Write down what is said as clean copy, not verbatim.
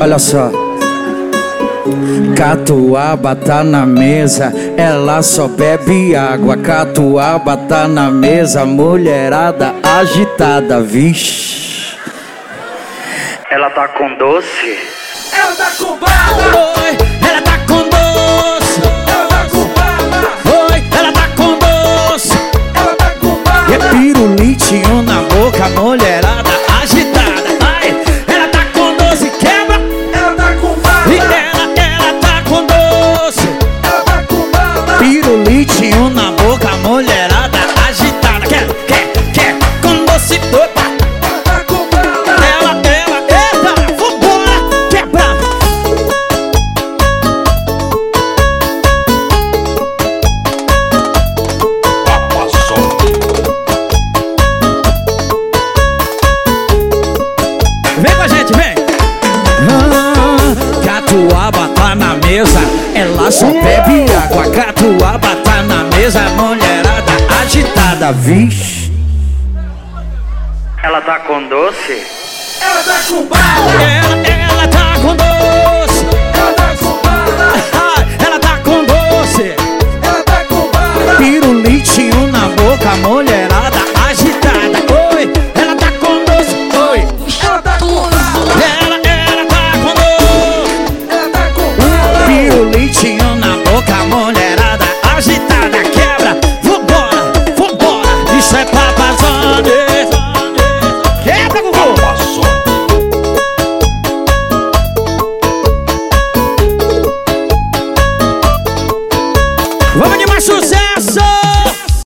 Olha só. Catuaba tá na mesa, ela só bebe água. Catuaba tá na mesa, mulherada agitada, vixe. Ela tá com doce, Ela tá com bala. oi, ela tá com doce. Ela tá com bala. Oi, ela tá com doce. Ela tá com bala. É pirulitinho na boca, mulherada agitada. Ai, ela tá com doce, quebra. Ela tá com E bala. ela tá com doce. Ela tá com bala. Pirulitinho na boca, mulherada agitada. Quer, com doce, opa. Ela tá com bala. Eita, vambora, quebra. Vem com a gente, vem. Catuaba tá na mesa, ela só bebe água. Catuaba tá na mesa, mulherada agitada, vixe. Ela tá com doce? Ela tá com bala. Ela tá com doce. Ela tá com bala. Ela tá com doce. Ela tá com bala. Pirulitinho na boca, mulherada agitada. Oi, ela tá com doce. Oi, Ela tá com bala. ela tá com doce. Ela tá com bala. Pirulitinho na boca, mulherada agitada, quebra. Vambora, isso é papazone. Quebra, Gugu. Vamos animar sucesso.